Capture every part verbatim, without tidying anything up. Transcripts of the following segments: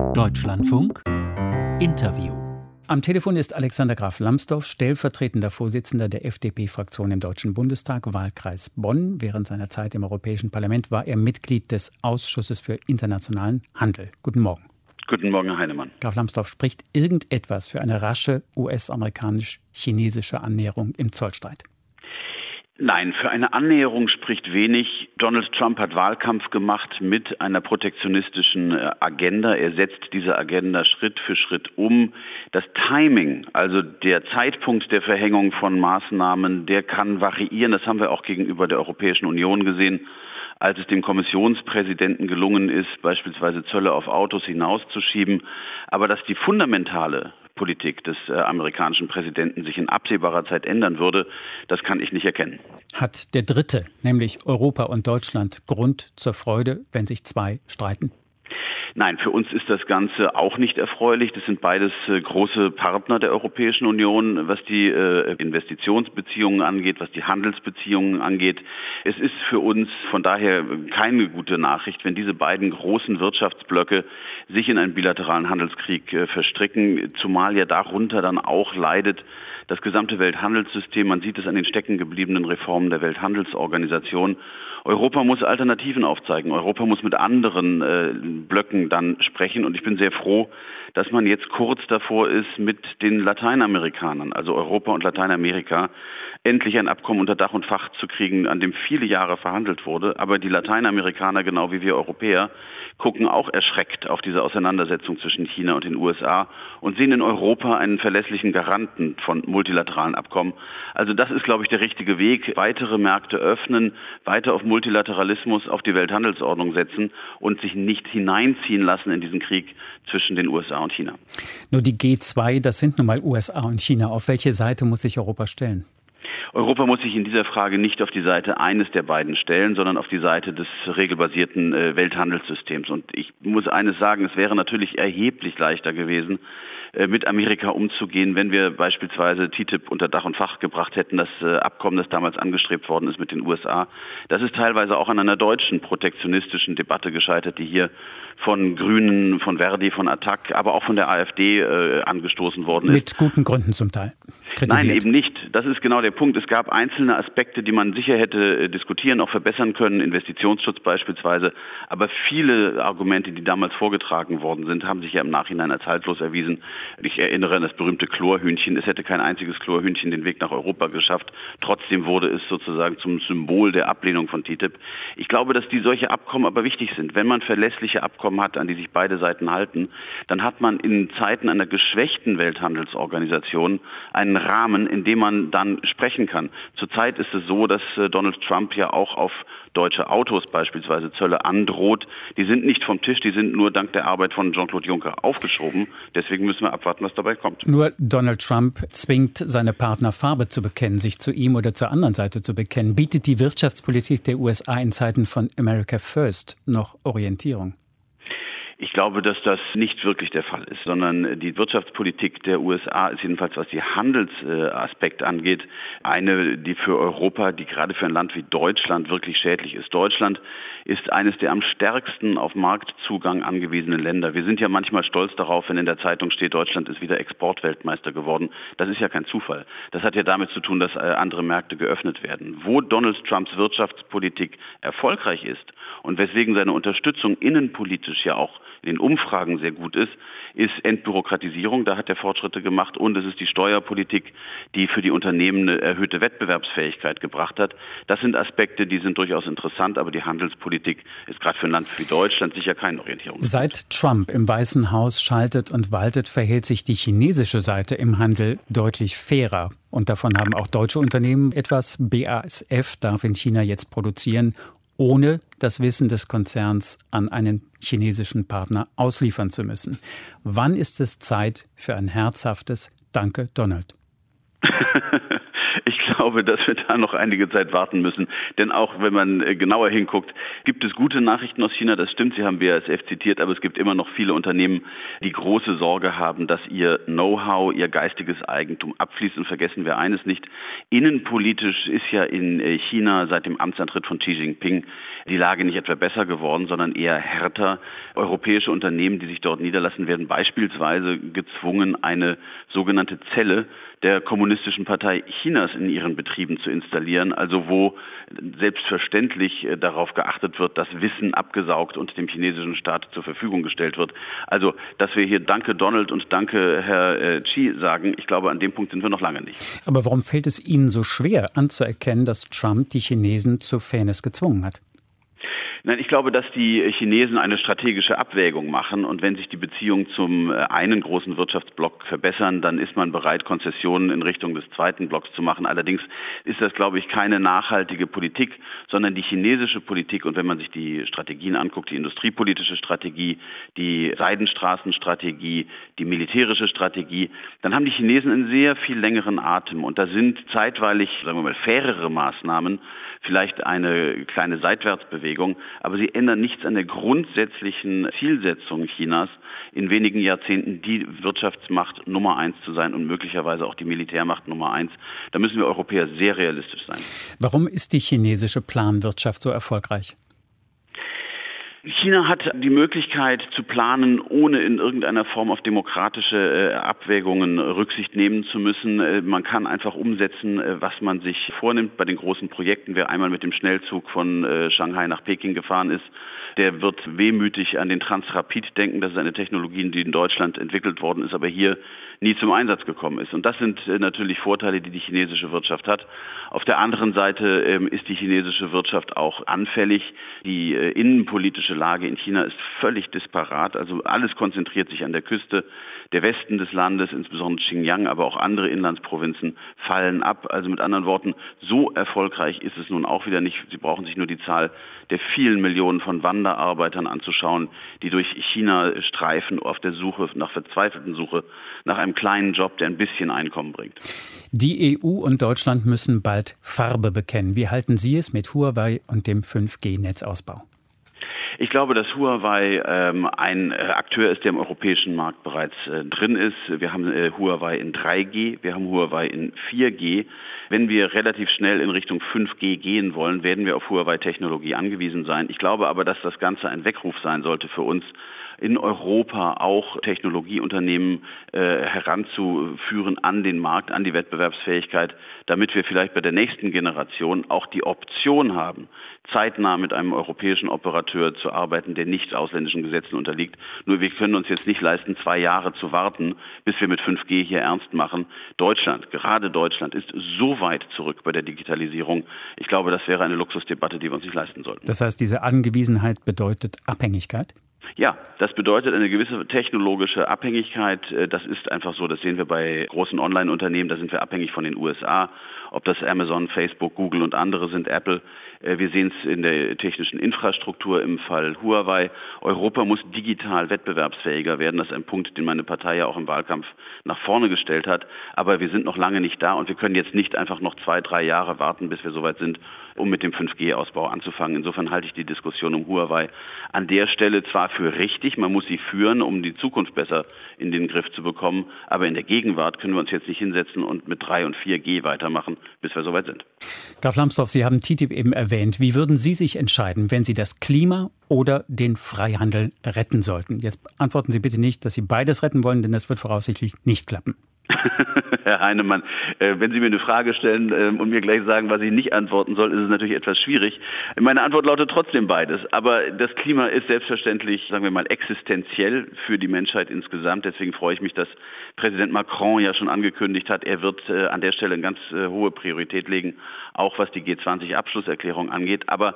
Deutschlandfunk Interview. Am Telefon ist Alexander Graf Lambsdorff, stellvertretender Vorsitzender der F D P-Fraktion im Deutschen Bundestag, Wahlkreis Bonn. Während seiner Zeit im Europäischen Parlament war er Mitglied des Ausschusses für internationalen Handel. Guten Morgen. Guten Morgen, Herr Heinemann. Graf Lambsdorff, spricht irgendetwas für eine rasche U S-amerikanisch-chinesische Annäherung im Zollstreit? Nein, für eine Annäherung spricht wenig. Donald Trump hat Wahlkampf gemacht mit einer protektionistischen Agenda. Er setzt diese Agenda Schritt für Schritt um. Das Timing, also der Zeitpunkt der Verhängung von Maßnahmen, der kann variieren. Das haben wir auch gegenüber der Europäischen Union gesehen, als es dem Kommissionspräsidenten gelungen ist, beispielsweise Zölle auf Autos hinauszuschieben. Aber dass die fundamentale Politik des äh, amerikanischen Präsidenten sich in absehbarer Zeit ändern würde, das kann ich nicht erkennen. Hat der Dritte, nämlich Europa und Deutschland, Grund zur Freude, wenn sich zwei streiten? Nein, für uns ist das Ganze auch nicht erfreulich. Das sind beides äh, große Partner der Europäischen Union, was die äh, Investitionsbeziehungen angeht, was die Handelsbeziehungen angeht. Es ist für uns von daher keine gute Nachricht, wenn diese beiden großen Wirtschaftsblöcke sich in einen bilateralen Handelskrieg äh, verstricken, zumal ja darunter dann auch leidet das gesamte Welthandelssystem. Man sieht es an den stecken gebliebenen Reformen der Welthandelsorganisation. Europa muss Alternativen aufzeigen. Europa muss mit anderen äh, Blöcken dann sprechen. Und ich bin sehr froh, dass man jetzt kurz davor ist, mit den Lateinamerikanern, also Europa und Lateinamerika, endlich ein Abkommen unter Dach und Fach zu kriegen, an dem viele Jahre verhandelt wurde. Aber die Lateinamerikaner, genau wie wir Europäer, gucken auch erschreckt auf diese Auseinandersetzung zwischen China und den U S A und sehen in Europa einen verlässlichen Garanten von multilateralen Abkommen. Also das ist, glaube ich, der richtige Weg. Weitere Märkte öffnen, weiter auf Multilateralismus, auf die Welthandelsordnung setzen und sich nicht hineinziehen lassen in diesen Krieg zwischen den U S A und China. Nur die G zwei, das sind nun mal U S A und China. Auf welche Seite muss sich Europa stellen? Europa muss sich in dieser Frage nicht auf die Seite eines der beiden stellen, sondern auf die Seite des regelbasierten äh, Welthandelssystems. Und ich muss eines sagen, es wäre natürlich erheblich leichter gewesen, äh, mit Amerika umzugehen, wenn wir beispielsweise T T I P unter Dach und Fach gebracht hätten, das äh, Abkommen, das damals angestrebt worden ist mit den U S A. Das ist teilweise auch an einer deutschen protektionistischen Debatte gescheitert, die hier von Grünen, von Verdi, von Attac, aber auch von der AfD äh, angestoßen worden ist. Mit guten Gründen zum Teil. Kritisiert. Nein, eben nicht. Das ist genau der Punkt. Es gab einzelne Aspekte, die man sicher hätte diskutieren, auch verbessern können, Investitionsschutz beispielsweise. Aber viele Argumente, die damals vorgetragen worden sind, haben sich ja im Nachhinein als haltlos erwiesen. Ich erinnere an das berühmte Chlorhühnchen. Es hätte kein einziges Chlorhühnchen den Weg nach Europa geschafft. Trotzdem wurde es sozusagen zum Symbol der Ablehnung von T T I P. Ich glaube, dass die solche Abkommen aber wichtig sind. Wenn man verlässliche Abkommen hat, an die sich beide Seiten halten, dann hat man in Zeiten einer geschwächten Welthandelsorganisation einen Rahmen, in dem man dann sprechen kann. Zurzeit ist es so, dass Donald Trump ja auch auf deutsche Autos beispielsweise Zölle androht. Die sind nicht vom Tisch, die sind nur dank der Arbeit von Jean-Claude Juncker aufgeschoben. Deswegen müssen wir abwarten, was dabei kommt. Nur Donald Trump zwingt seine Partner, Farbe zu bekennen, sich zu ihm oder zur anderen Seite zu bekennen. Bietet die Wirtschaftspolitik der U S A in Zeiten von America First noch Orientierung? Ich glaube, dass das nicht wirklich der Fall ist, sondern die Wirtschaftspolitik der U S A ist jedenfalls, was die Handelsaspekt angeht, eine, die für Europa, die gerade für ein Land wie Deutschland wirklich schädlich ist. Deutschland ist eines der am stärksten auf Marktzugang angewiesenen Länder. Wir sind ja manchmal stolz darauf, wenn in der Zeitung steht, Deutschland ist wieder Exportweltmeister geworden. Das ist ja kein Zufall. Das hat ja damit zu tun, dass andere Märkte geöffnet werden. Wo Donald Trumps Wirtschaftspolitik erfolgreich ist und weswegen seine Unterstützung innenpolitisch ja auch in den Umfragen sehr gut ist, ist Entbürokratisierung. Da hat er Fortschritte gemacht. Und es ist die Steuerpolitik, die für die Unternehmen eine erhöhte Wettbewerbsfähigkeit gebracht hat. Das sind Aspekte, die sind durchaus interessant. Aber die Handelspolitik ist gerade für ein Land wie Deutschland sicher keine Orientierung. Seit Trump im Weißen Haus schaltet und waltet, verhält sich die chinesische Seite im Handel deutlich fairer. Und davon haben auch deutsche Unternehmen etwas. B A S F darf in China jetzt produzieren, ohne das Wissen des Konzerns an einen chinesischen Partner ausliefern zu müssen. Wann ist es Zeit für ein herzhaftes Danke, Donald? Ich glaube, dass wir da noch einige Zeit warten müssen. Denn auch wenn man genauer hinguckt, gibt es gute Nachrichten aus China. Das stimmt, Sie haben B A S F zitiert, aber es gibt immer noch viele Unternehmen, die große Sorge haben, dass ihr Know-how, ihr geistiges Eigentum abfließt. Und vergessen wir eines nicht, innenpolitisch ist ja in China seit dem Amtsantritt von Xi Jinping die Lage nicht etwa besser geworden, sondern eher härter. Europäische Unternehmen, die sich dort niederlassen, werden beispielsweise gezwungen, eine sogenannte Zelle der Kommunistischen Partei Chinas in ihren Betrieben zu installieren, also wo selbstverständlich darauf geachtet wird, dass Wissen abgesaugt und dem chinesischen Staat zur Verfügung gestellt wird. Also, dass wir hier Danke Donald und Danke Herr Xi sagen, ich glaube, an dem Punkt sind wir noch lange nicht. Aber warum fällt es Ihnen so schwer anzuerkennen, dass Trump die Chinesen zur Fairness gezwungen hat? Nein, ich glaube, dass die Chinesen eine strategische Abwägung machen und wenn sich die Beziehungen zum einen großen Wirtschaftsblock verbessern, dann ist man bereit, Konzessionen in Richtung des zweiten Blocks zu machen. Allerdings ist das, glaube ich, keine nachhaltige Politik, sondern die chinesische Politik und wenn man sich die Strategien anguckt, die industriepolitische Strategie, die Seidenstraßenstrategie, die militärische Strategie, dann haben die Chinesen einen sehr viel längeren Atem und da sind zeitweilig, sagen wir mal, fairere Maßnahmen, vielleicht eine kleine Seitwärtsbewegung, aber sie ändern nichts an der grundsätzlichen Zielsetzung Chinas, in wenigen Jahrzehnten die Wirtschaftsmacht Nummer eins zu sein und möglicherweise auch die Militärmacht Nummer eins. Da müssen wir Europäer sehr realistisch sein. Warum ist die chinesische Planwirtschaft so erfolgreich? China hat die Möglichkeit zu planen, ohne in irgendeiner Form auf demokratische Abwägungen Rücksicht nehmen zu müssen. Man kann einfach umsetzen, was man sich vornimmt bei den großen Projekten. Wer einmal mit dem Schnellzug von Shanghai nach Peking gefahren ist, der wird wehmütig an den Transrapid denken. Das ist eine Technologie, die in Deutschland entwickelt worden ist, aber hier nie zum Einsatz gekommen ist. Und das sind natürlich Vorteile, die die chinesische Wirtschaft hat. Auf der anderen Seite ist die chinesische Wirtschaft auch anfällig. Die innenpolitische Lage in China ist völlig disparat. Also alles konzentriert sich an der Küste. Der Westen des Landes, insbesondere Xinjiang, aber auch andere Inlandsprovinzen fallen ab. Also mit anderen Worten, so erfolgreich ist es nun auch wieder nicht. Sie brauchen sich nur die Zahl der vielen Millionen von Wanderarbeitern anzuschauen, die durch China streifen auf der Suche, nach verzweifelten Suche, nach einem kleinen Job, der ein bisschen Einkommen bringt. Die E U und Deutschland müssen bald Farbe bekennen. Wie halten Sie es mit Huawei und dem fünf G Netzausbau? Ich glaube, dass Huawei ähm, ein äh, Akteur ist, der im europäischen Markt bereits äh, drin ist. Wir haben äh, Huawei in drei G, wir haben Huawei in vier G. Wenn wir relativ schnell in Richtung fünf G gehen wollen, werden wir auf Huawei-Technologie angewiesen sein. Ich glaube aber, dass das Ganze ein Weckruf sein sollte für uns, in Europa auch Technologieunternehmen äh, heranzuführen an den Markt, an die Wettbewerbsfähigkeit, damit wir vielleicht bei der nächsten Generation auch die Option haben, zeitnah mit einem europäischen Operateur zu arbeiten, der nicht ausländischen Gesetzen unterliegt. Nur wir können uns jetzt nicht leisten, zwei Jahre zu warten, bis wir mit fünf G hier ernst machen. Deutschland, gerade Deutschland, ist so weit zurück bei der Digitalisierung. Ich glaube, das wäre eine Luxusdebatte, die wir uns nicht leisten sollten. Das heißt, diese Angewiesenheit bedeutet Abhängigkeit? Ja, das bedeutet eine gewisse technologische Abhängigkeit. Das ist einfach so, das sehen wir bei großen Online-Unternehmen, da sind wir abhängig von den U S A, ob das Amazon, Facebook, Google und andere sind, Apple. Wir sehen es in der technischen Infrastruktur im Fall Huawei. Europa muss digital wettbewerbsfähiger werden. Das ist ein Punkt, den meine Partei ja auch im Wahlkampf nach vorne gestellt hat. Aber wir sind noch lange nicht da und wir können jetzt nicht einfach noch zwei, drei Jahre warten, bis wir soweit sind, um mit dem fünf G Ausbau anzufangen. Insofern halte ich die Diskussion um Huawei an der Stelle zwar für richtig, man muss sie führen, um die Zukunft besser in den Griff zu bekommen, aber in der Gegenwart können wir uns jetzt nicht hinsetzen und mit drei und vier G weitermachen, bis wir soweit sind. Graf Lambsdorff, Sie haben T T I P eben erwähnt. Wie würden Sie sich entscheiden, wenn Sie das Klima oder den Freihandel retten sollten? Jetzt antworten Sie bitte nicht, dass Sie beides retten wollen, denn das wird voraussichtlich nicht klappen. Herr Heinemann, wenn Sie mir eine Frage stellen und mir gleich sagen, was ich nicht antworten soll, ist es natürlich etwas schwierig. Meine Antwort lautet trotzdem beides. Aber das Klima ist selbstverständlich, sagen wir mal, existenziell für die Menschheit insgesamt. Deswegen freue ich mich, dass Präsident Macron ja schon angekündigt hat, er wird an der Stelle eine ganz hohe Priorität legen, auch was die G zwanzig Abschlusserklärung angeht. Aber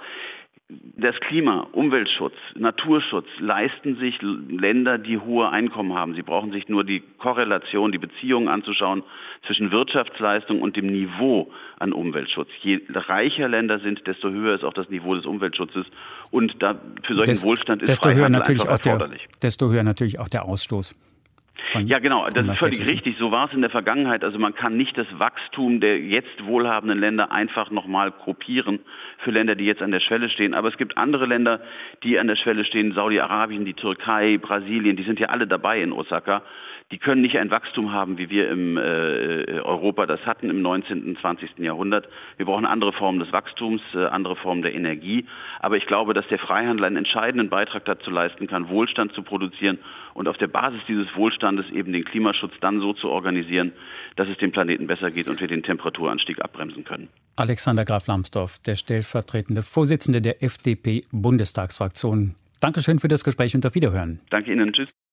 das Klima, Umweltschutz, Naturschutz leisten sich Länder, die hohe Einkommen haben. Sie brauchen sich nur die Korrelation, die Beziehungen anzuschauen zwischen Wirtschaftsleistung und dem Niveau an Umweltschutz. Je reicher Länder sind, desto höher ist auch das Niveau des Umweltschutzes. Und da für solchen Des, Wohlstand ist desto höher Freihandel natürlich einfach auch der, erforderlich. Desto höher natürlich auch der Ausstoß. Ja, genau, das ist völlig richtig. So war es in der Vergangenheit. Also man kann nicht das Wachstum der jetzt wohlhabenden Länder einfach nochmal kopieren für Länder, die jetzt an der Schwelle stehen. Aber es gibt andere Länder, die an der Schwelle stehen. Saudi-Arabien, die Türkei, Brasilien, die sind ja alle dabei in Osaka. Die können nicht ein Wachstum haben, wie wir im äh, Europa das hatten im neunzehnten, zwanzigsten Jahrhundert. Wir brauchen andere Formen des Wachstums, äh, andere Formen der Energie. Aber ich glaube, dass der Freihandel einen entscheidenden Beitrag dazu leisten kann, Wohlstand zu produzieren und auf der Basis dieses Wohlstandes eben den Klimaschutz dann so zu organisieren, dass es dem Planeten besser geht und wir den Temperaturanstieg abbremsen können. Alexander Graf Lambsdorff, der stellvertretende Vorsitzende der F D P-Bundestagsfraktion. Dankeschön für das Gespräch und auf Wiederhören. Danke Ihnen. Tschüss.